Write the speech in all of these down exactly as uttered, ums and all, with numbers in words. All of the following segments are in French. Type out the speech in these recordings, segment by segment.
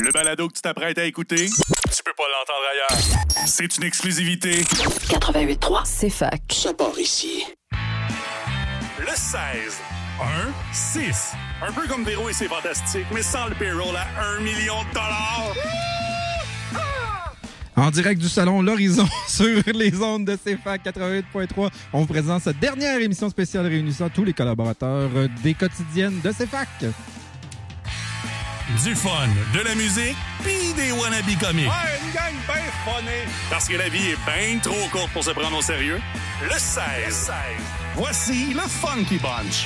Le balado que tu t'apprêtes à écouter, tu peux pas l'entendre ailleurs. C'est une exclusivité. quatre-vingt-huit trois, c'est fac. Ça part ici. Le seize. un six. Un peu comme Véro et ses Fantastiques, mais sans le payroll à un million de dollars. En direct du salon L'Horizon sur les ondes de C F A C quatre-vingt-huit point trois, on vous présente cette dernière émission spéciale réunissant tous les collaborateurs des quotidiennes de C F A C. Du fun, de la musique, pis des wannabes comiques. Ouais, une gang bien funny. Parce que la vie est bien trop courte pour se prendre au sérieux. Le seize. Voici le Funky Bunch.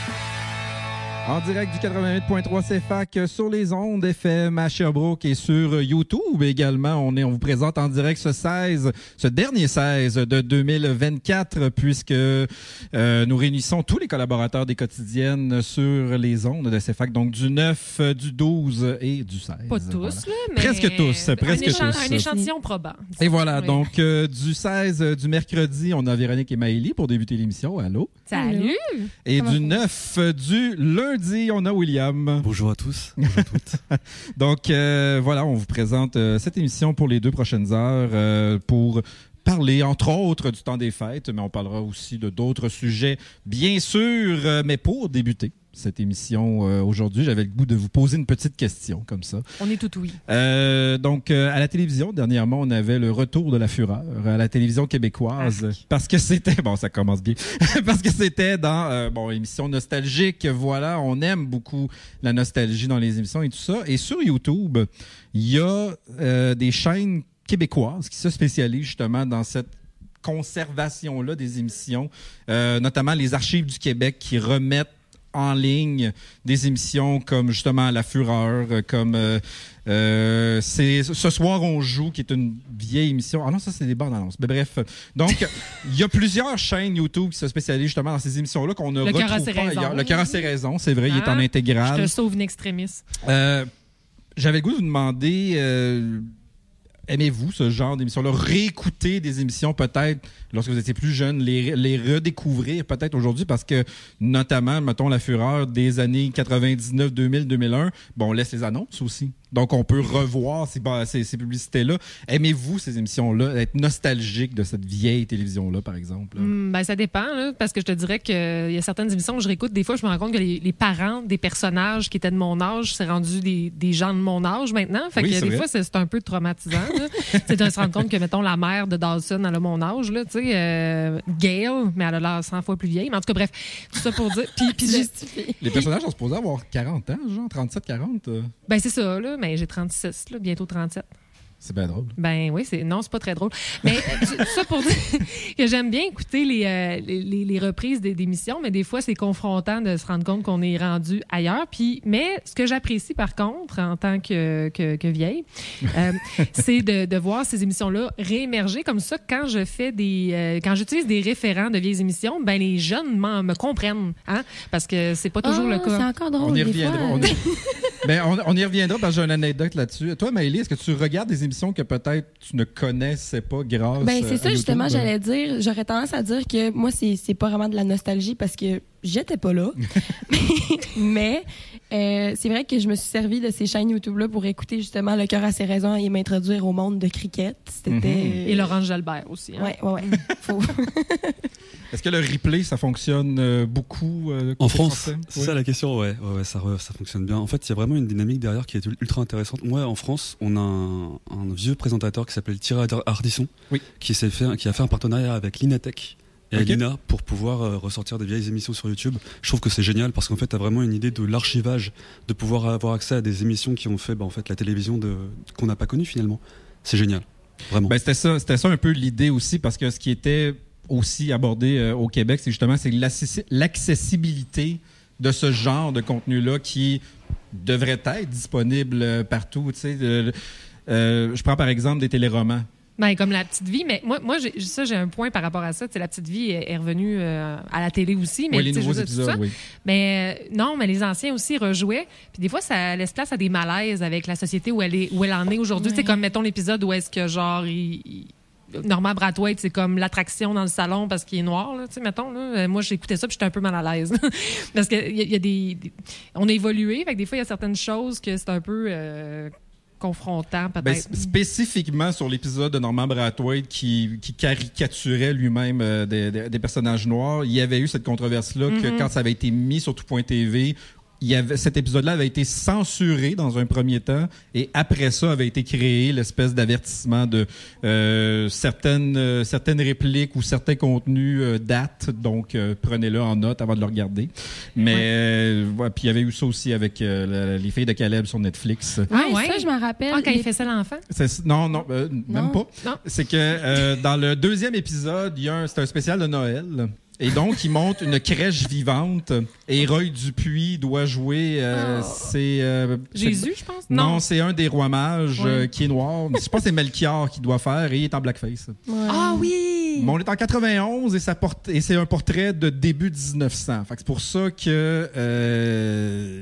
En direct du quatre-vingt-huit point trois C F A C sur les ondes F M à Sherbrooke et sur YouTube également. On, est, on vous présente en direct ce seize, ce dernier seize de deux mille vingt-quatre, puisque euh, nous réunissons tous les collaborateurs des quotidiennes sur les ondes de C F A C, donc du neuf, du douze et du seize. Pas tous, voilà. là, mais... Presque tous, presque un échan- tous. Un échantillon probant. Et voilà, Oui. donc euh, du seize, euh, du mercredi, on a Véronique et Maëlie pour débuter l'émission. Allô? Salut! Et du neuf, euh, du lundi, on a William. Bonjour à tous, bonjour à toutes. Donc euh, voilà, on vous présente euh, cette émission pour les deux prochaines heures euh, pour parler, entre autres, du temps des fêtes, mais on parlera aussi de d'autres sujets, bien sûr. Euh, mais pour débuter cette émission euh, aujourd'hui, j'avais le goût de vous poser une petite question comme ça. On est tout oui. Euh, donc, euh, à la télévision, dernièrement, on avait le retour de la fureur à la télévision québécoise. Arc. Parce que c'était... Bon, ça commence bien. Parce que c'était dans, euh, bon, émission nostalgique. Voilà, on aime beaucoup la nostalgie dans les émissions et tout ça. Et sur YouTube, il y a euh, des chaînes québécoises qui se spécialisent justement dans cette conservation-là des émissions, euh, notamment les Archives du Québec qui remettent en ligne des émissions comme justement La Fureur, comme euh, euh, c'est Ce soir on joue, qui est une vieille émission. Ah non, ça c'est des bandes annonces. Mais bref, donc il y a plusieurs chaînes YouTube qui se spécialisent justement dans ces émissions-là qu'on ne Le cœur a retrouve ses pas raisons. ailleurs. Le cœur a ses raisons, c'est vrai, il est en Hein? intégrale. Je te sauve une extrémiste. Euh, J'avais le goût de vous demander, euh, aimez-vous ce genre d'émission-là? Réécouter des émissions peut-être lorsque vous étiez plus jeune, les, les redécouvrir peut-être aujourd'hui parce que notamment, mettons, La Fureur des années quatre-vingt-dix-neuf, deux mille, deux mille un, bon, on laisse les annonces aussi. Donc, on peut revoir ces, ces, ces publicités-là. Aimez-vous ces émissions-là? Être nostalgique de cette vieille télévision-là, par exemple? Mm, ben, ça dépend, là, parce que je te dirais qu'il y a certaines émissions que je réécoute. Des fois, je me rends compte que les, les parents des personnages qui étaient de mon âge, c'est rendu des, des gens de mon âge maintenant. Fait Oui, que c'est des vrai. fois, c'est, c'est un peu traumatisant. C'est de se rendre compte que, mettons, la mère de Dawson, elle a mon âge, là, tu sais, euh, Gail, mais elle a l'air cent fois plus vieille. Mais en tout cas, bref, tout ça pour dire. Puis, puis je- Les personnages sont supposés avoir quarante ans, genre trente-sept quarante. euh. ben, c'est ça, là. Mais j'ai trente-six, là, bientôt trente-sept. C'est bien drôle. Ben oui, c'est non, c'est pas très drôle. Mais tout ça pour dire que j'aime bien écouter les, euh, les, les- les reprises des d'émissions, mais des fois, c'est confrontant de se rendre compte qu'on est rendu ailleurs. Puis, mais ce que j'apprécie, par contre, en tant que, que, que vieille, euh, c'est de, de voir ces émissions-là réémerger comme ça. Quand je fais des... euh, quand j'utilise des référents de vieilles émissions, ben les jeunes m'en- me comprennent, hein? Parce que c'est pas toujours le Ah, C'est cas. encore drôle. On y des reviendra. fois. On y... Ben, on, on y reviendra parce que j'ai une anecdote là-dessus. Toi, Maëlie, est-ce que tu regardes des émissions que peut-être tu ne connaissais pas grâce Ben, euh, c'est à ça, justement, YouTube? j'allais dire. J'aurais tendance à dire que moi, c'est, c'est pas vraiment de la nostalgie parce que j'étais pas là. Mais euh, c'est vrai que je me suis servi de ces chaînes YouTube-là pour écouter justement Le cœur a ses raisons et m'introduire au monde de cricket. C'était. Mhm. Et Laurence Jalbert aussi. Hein? Ouais, ouais, ouais. Faut... Est-ce que le replay, ça fonctionne euh, beaucoup euh, En côté France, français? c'est Oui. ça la question, ouais, ouais, ouais, ça, re- ça fonctionne bien. En fait, il y a vraiment une dynamique derrière qui est ultra intéressante. Moi, en France, on a un, un vieux présentateur qui s'appelle Thierry Ardisson, Oui. qui, s'est fait, qui a fait un partenariat avec l'Inatech et Ok. Alina pour pouvoir euh, ressortir des vieilles émissions sur YouTube. Je trouve que c'est génial parce qu'en fait, tu as vraiment une idée de l'archivage, de pouvoir avoir accès à des émissions qui ont fait bah, en fait, la télévision de, qu'on n'a pas connue finalement. C'est génial, vraiment. Ben, c'était ça, c'était ça un peu l'idée aussi, parce que ce qui était aussi abordé euh, au Québec, c'est justement c'est l'accessi- l'accessibilité de ce genre de contenu-là qui devrait être disponible euh, partout. Tu sais, euh, euh, je prends par exemple des téléromans. Ben, comme La Petite Vie, mais moi, moi j'ai, ça, j'ai un point par rapport à ça. Tu sais, La Petite Vie est, est revenue euh, à la télé aussi. Mais, Oui, les tu sais, je nouveaux veux dire, tout épisodes, ça. oui. Mais euh, non, mais les anciens aussi rejouaient. Puis des fois, ça laisse place à des malaises avec la société où elle, est, où elle en est aujourd'hui. Ouais. C'est comme, mettons, l'épisode où est-ce que, genre, il, il- Normand Brathwaite, c'est comme l'attraction dans le salon parce qu'il est noir, là, tu sais, mettons. Là. Euh, Moi, j'écoutais ça puis j'étais un peu mal à l'aise. Parce qu'il y, a- y a des, des... On a évolué, fait que des fois, il y a certaines choses que c'est un peu... Euh... confrontant, peut-être. Ben, spécifiquement sur l'épisode de Norman Brathwaite qui, qui caricaturait lui-même euh, des, des, des personnages noirs, il y avait eu cette controverse-là mm-hmm. que quand ça avait été mis sur Tout Point T V, il y avait, cet épisode-là avait été censuré dans un premier temps et après ça avait été créé l'espèce d'avertissement de euh, certaines euh, certaines répliques ou certains contenus euh, datent, donc euh, prenez-le en note avant de le regarder. Mais ouais. euh, ouais, puis il y avait eu ça aussi avec euh, la, les filles de Caleb sur Netflix. Ah ouais, ça je m'en rappelle. Ah, quand les... il fait ça l'enfant? C'est, non, non, euh, non, même pas. Non. C'est que euh, dans le deuxième épisode, il y a un, c'est un spécial de Noël. Et donc, il monte une crèche vivante et Roy Dupuis doit jouer. Euh, oh. C'est euh, Jésus, je pense. Non, non, c'est un des rois mages ouais. euh, qui est noir. Je pense que c'est Melchior qui doit faire et il est en blackface. Ouais. Ah oui. Bon, on est en quatre-vingt-onze et ça porte et c'est un portrait de début dix-neuf cents. Fait que c'est pour ça que. Euh,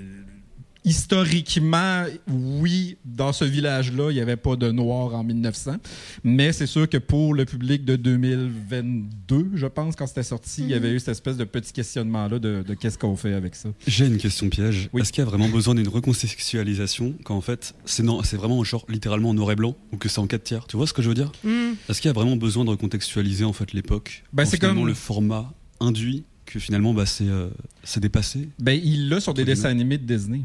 Historiquement, oui, dans ce village-là, il n'y avait pas de Noirs en mille neuf cents, mais c'est sûr que pour le public de deux mille vingt-deux, je pense, quand c'était sorti, mm-hmm. il y avait eu cette espèce de petit questionnement-là de, de qu'est-ce qu'on fait avec ça. J'ai une question piège. Oui. Est-ce qu'il y a vraiment besoin d'une recontextualisation quand en fait c'est, non, c'est vraiment genre littéralement en noir et blanc ou que c'est en quatre tiers? Tu vois ce que je veux dire? mm. Est-ce qu'il y a vraiment besoin de recontextualiser en fait l'époque? Ben, c'est comme le format induit que finalement bah, c'est, euh, c'est dépassé. Ben, il l'a sur des dessins animés de Disney.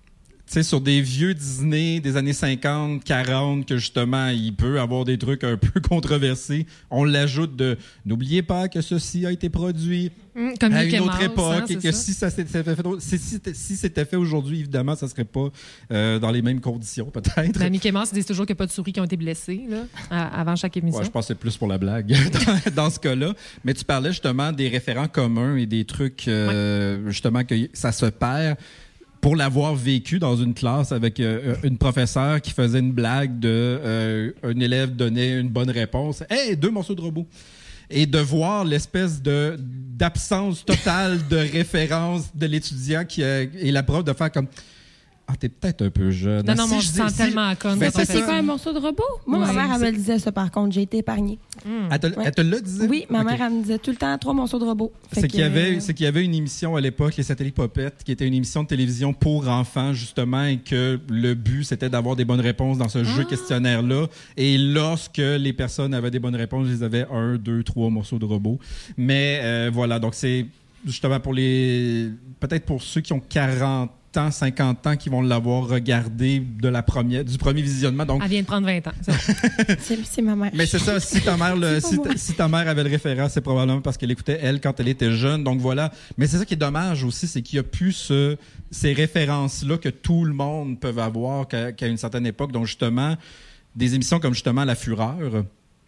Tu sais, sur des vieux Disney des années cinquante, quarante, que justement, il peut avoir des trucs un peu controversés. On l'ajoute de « N'oubliez pas que ceci a été produit mmh, comme à une autre Mouse, époque. » hein, et que ça. si ça s'était fait, si, si, si c'était fait aujourd'hui, évidemment, ça serait pas euh, dans les mêmes conditions, peut-être. Ben, Mickey Mouse disent toujours qu'il n'y a pas de souris qui ont été blessées là, avant chaque émission. Ouais, je pense que c'est plus pour la blague dans, dans ce cas-là. Mais tu parlais justement des référents communs et des trucs, euh, ouais. justement, que ça se perd. Pour l'avoir vécu dans une classe avec euh, une professeure qui faisait une blague de euh, un élève donnait une bonne réponse, hey, deux morceaux de robot, et de voir l'espèce de d'absence totale de référence de l'étudiant qui a, et la prof de faire comme ah, t'es peut-être un peu jeune. Non, non, si moi, je, je sens dis, tellement à conne. Mais ça, c'est quoi un morceau de robot? Moi, ouais, ma mère, elle c'est... me le disait ça, par contre. J'ai été épargnée. Mm. Elle, te, ouais. elle te l'a disait? Oui, ma okay. mère, elle me disait tout le temps trois morceaux de robot. C'est qu'il, y avait, c'est qu'il y avait une émission à l'époque, Les Satellites Popettes, qui était une émission de télévision pour enfants, justement, et que le but, c'était d'avoir des bonnes réponses dans ce ah. jeu questionnaire-là. Et lorsque les personnes avaient des bonnes réponses, ils avaient un, deux, trois morceaux de robot. Mais euh, voilà, donc c'est justement pour les... Peut-être pour ceux qui ont quarante ans, cinquante ans qui vont l'avoir regardé de la première, du premier visionnement. Donc... Elle vient de prendre vingt ans. C'est, c'est, c'est ma mère. Mais c'est ça, si ta mère, le, si, ta, si ta mère avait le référent, c'est probablement parce qu'elle écoutait elle quand elle était jeune. Donc voilà. Mais c'est ça qui est dommage aussi, c'est qu'il n'y a plus ce, ces références-là que tout le monde peut avoir qu'à, qu'à une certaine époque. Donc justement, des émissions comme justement La Fureur.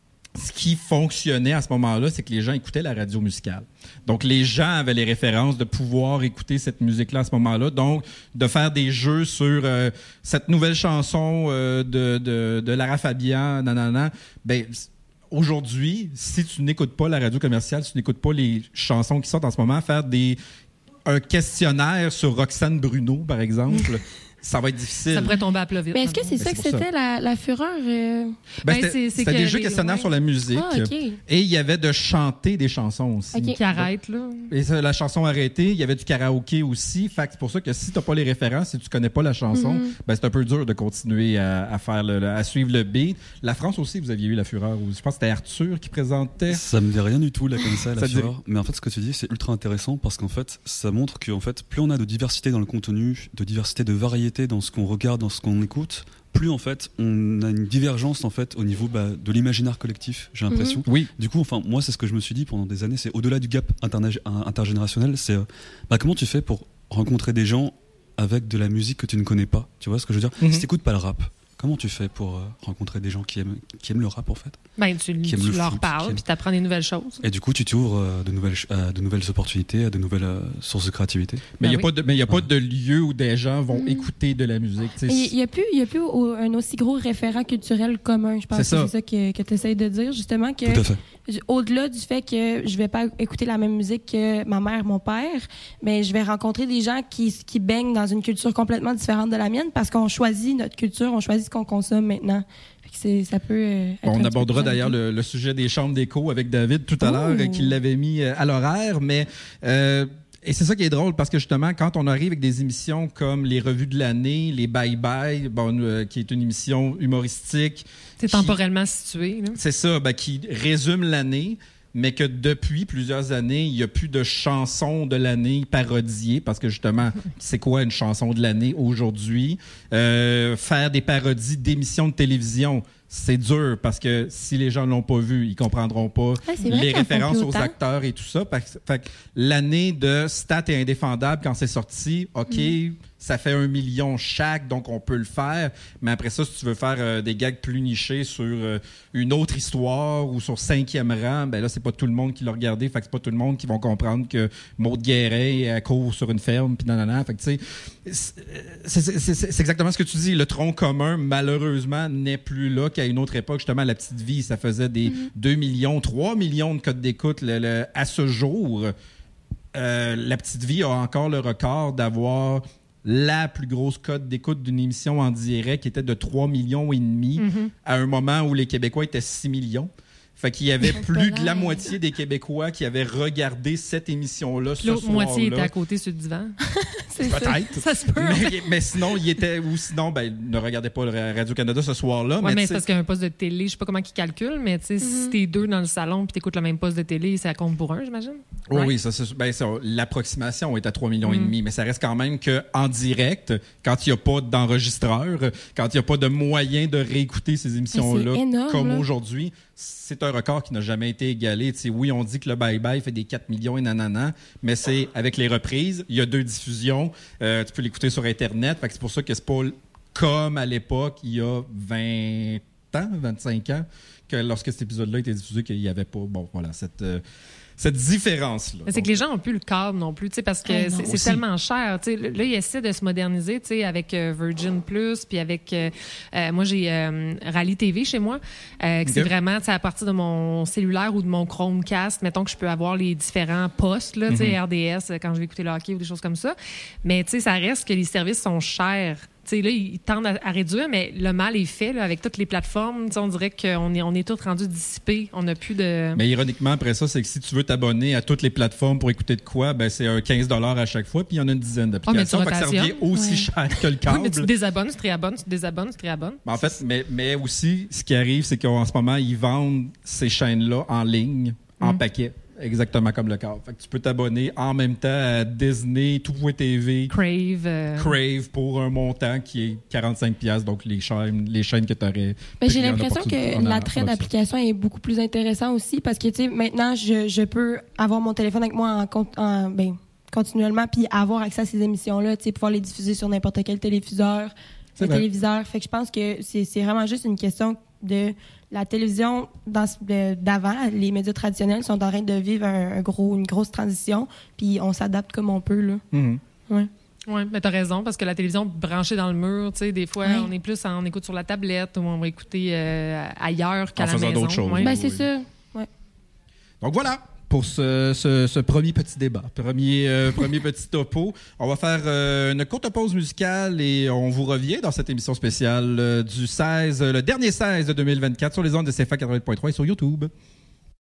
Ce qui fonctionnait à ce moment-là, c'est que les gens écoutaient la radio musicale. Donc, les gens avaient les références de pouvoir écouter cette musique-là à ce moment-là. Donc, de faire des jeux sur euh, cette nouvelle chanson euh, de, de, de Lara Fabian, nanana, ben, aujourd'hui, si tu n'écoutes pas la radio commerciale, si tu n'écoutes pas les chansons qui sortent en ce moment, faire des un questionnaire sur Roxane Bruno, par exemple... Ça va être difficile. Ça pourrait tomber à plat vite. Mais est-ce que c'est ça c'est que c'était, la, la fureur? Euh... Ben, c'était c'est, c'est c'était des jeux les... questionnaires ouais. sur la musique. Ah, okay. Et il y avait de chanter des chansons aussi. Okay. Qui arrête, là. Et ça, la chanson arrêtée, il y avait du karaoké aussi. Fait que c'est pour ça que si tu n'as pas les références, si tu connais pas la chanson, mm-hmm. ben c'est un peu dur de continuer à, à faire le, à suivre le beat. La France aussi, vous aviez eu La Fureur. Je pense que c'était Arthur qui présentait. Ça me dit rien du tout, là, comme ça, La ça Fureur. dit... Mais en fait, ce que tu dis, c'est ultra intéressant parce qu'en fait, ça montre que, en fait, plus on a de diversité dans le contenu, de diversité, de variété dans ce qu'on regarde, dans ce qu'on écoute, plus en fait on a une divergence en fait au niveau bah, de l'imaginaire collectif, j'ai l'impression. Mmh. Oui. Du coup, enfin moi c'est ce que je me suis dit pendant des années, c'est au-delà du gap interna- intergénérationnel, c'est euh, bah, comment tu fais pour rencontrer des gens avec de la musique que tu ne connais pas, tu vois ce que je veux dire? Mmh. Si tu n'écoutes pas le rap, comment tu fais pour euh, rencontrer des gens qui aiment, qui aiment le rap en fait? Ben, tu, tu le leur foot, parles, puis tu apprends des nouvelles choses. Et du coup, tu t'ouvres euh, de, nouvelles, euh, de nouvelles opportunités, de nouvelles euh, sources de créativité. Mais il ben n'y oui. a, pas, a pas de lieu où des gens vont mmh. écouter de la musique. Il n'y a plus, y a plus au, un aussi gros référent culturel commun, je pense. C'est ça, c'est ça que, que tu essayes de dire, justement. Que, tout à fait. Au-delà du fait que je vais pas écouter la même musique que ma mère, mon père, mais je vais rencontrer des gens qui, qui baignent dans une culture complètement différente de la mienne parce qu'on choisit notre culture, on choisit ce qu'on consomme maintenant. C'est, ça peut euh, être on abordera d'ailleurs le, le sujet des chambres d'écho avec David tout à l'heure, euh, qui l'avait mis euh, à l'horaire, mais euh, Et c'est ça qui est drôle, parce que justement, quand on arrive avec des émissions comme les revues de l'année, les Bye Bye, bon, euh, qui est une émission humoristique. C'est qui, temporellement situé. Là. C'est ça, ben, qui résume l'année, mais que depuis plusieurs années, il n'y a plus de chansons de l'année parodiées, parce que justement, c'est quoi une chanson de l'année aujourd'hui? Euh, faire des parodies d'émissions de télévision, c'est dur, parce que si les gens ne l'ont pas vu, ils comprendront pas ouais, les références aux acteurs et tout ça. Fait que l'année de Stat et Indéfendable, quand c'est sorti, OK, mm. ça fait un million chaque, donc on peut le faire. Mais après ça, si tu veux faire euh, des gags plus nichés sur euh, une autre histoire ou sur cinquième rang, ben là, c'est pas tout le monde qui l'a regardé. Fait que c'est pas tout le monde qui va comprendre que Maude Guéret elle court sur une ferme, puis nanana. Fait que tu sais, c'est, c'est, c'est, c'est exactement ce que tu dis. Le tronc commun, malheureusement, n'est plus là qu'à une autre époque. Justement, La Petite Vie, ça faisait des mm-hmm. deux millions, trois millions de codes d'écoute le, le, à ce jour. Euh, La Petite Vie a encore le record d'avoir la plus grosse cote d'écoute d'une émission en direct, qui était de trois millions et demi, mm-hmm. à un moment où les Québécois étaient six millions. Fait qu'il y avait plus de la moitié des Québécois qui avaient regardé cette émission-là ce L'autre soir-là. moitié était à côté sur le divan. C'est peut-être. Ça, ça se peut. Mais, mais sinon, il était... Ou sinon, ben, ne regardez pas le Radio-Canada ce soir-là. Oui, mais, mais c'est parce qu'il y a un poste de télé. Je sais pas comment ils calculent, mais tu sais, mm-hmm. si t'es deux dans le salon puis t'écoutes le même poste de télé, ça compte pour un, j'imagine? Oui, right? oui, ça, c'est, ben, ça, l'approximation est à trois millions mm. et demi, mais ça reste quand même qu'en direct, quand il n'y a pas d'enregistreur, quand il n'y a pas de moyen de réécouter ces émissions-là énorme, comme là. Aujourd'hui, c'est un record qui n'a jamais été égalé. T'sais, oui, on dit que le Bye Bye fait des quatre millions et nanana, mais c'est avec les reprises. Il y a deux diffusions. Euh, tu peux l'écouter sur Internet. Fait que c'est pour ça que c'est pas comme à l'époque, il y a vingt ans, vingt-cinq ans, que lorsque cet épisode-là était diffusé, qu'il n'y avait pas, bon, voilà, cette... Euh, cette différence-là. Mais c'est Donc, que les gens n'ont plus le cadre non plus, parce que ah, c'est, c'est tellement cher. T'sais. Là, ils essaient de se moderniser avec euh, Virgin Plus, puis avec... Euh, euh, moi, j'ai euh, Rally T V chez moi, euh, que okay. c'est vraiment à partir de mon cellulaire ou de mon Chromecast, mettons que je peux avoir les différents postes, là, mm-hmm. R D S, quand je vais écouter le hockey ou des choses comme ça. Mais ça reste que les services sont chers. T'sais, là, ils tendent à, à réduire, mais le mal est fait là, avec toutes les plateformes. On dirait qu'on est, on est tous rendus dissipés. On n'a plus de... Mais ironiquement, après ça, c'est que si tu veux t'abonner à toutes les plateformes pour écouter de quoi, ben c'est un quinze dollars à chaque fois, puis il y en a une dizaine d'applications. Oh, mais ça revient aussi ouais. cher que le câble. Oui, mais tu te désabonnes, tu te réabonnes, tu te désabonnes, tu te réabonnes. En fait, mais, mais aussi, ce qui arrive, c'est qu'en ce moment, ils vendent ces chaînes-là en ligne, en mm. paquet. Exactement comme le câble. Fait que tu peux t'abonner en même temps à Disney, Tout point T V, Crave, euh... Crave pour un montant qui est quarante-cinq dollars, donc les chaînes, les chaînes que tu aurais. Ben, j'ai l'impression que l'attrait d'application est beaucoup plus intéressant aussi parce que tu sais maintenant je, je peux avoir mon téléphone avec moi en, en ben, continuellement puis avoir accès à ces émissions-là, tu sais pouvoir les diffuser sur n'importe quel téléviseur, le téléviseur. Fait que je pense que c'est, c'est vraiment juste une question de la télévision dans, de, d'avant, les médias traditionnels sont en train de vivre un, un gros, une grosse transition, puis on s'adapte comme on peut. Là. Mm-hmm. Ouais. Oui, mais t'as raison, parce que la télévision branchée dans le mur, tu sais, des fois, ouais. on est plus en écoute sur la tablette ou on va écouter euh, ailleurs qu'à en la maison. En faisant d'autres choses. Ouais. Ben, c'est oui. ça. Ouais. Donc voilà. Pour ce, ce, ce premier petit débat, premier, euh, premier petit topo. On va faire euh, une courte pause musicale et on vous revient dans cette émission spéciale euh, du seize, le dernier seize de deux mille vingt-quatre sur les ondes de C F A quatre-vingt-huit point trois et sur YouTube.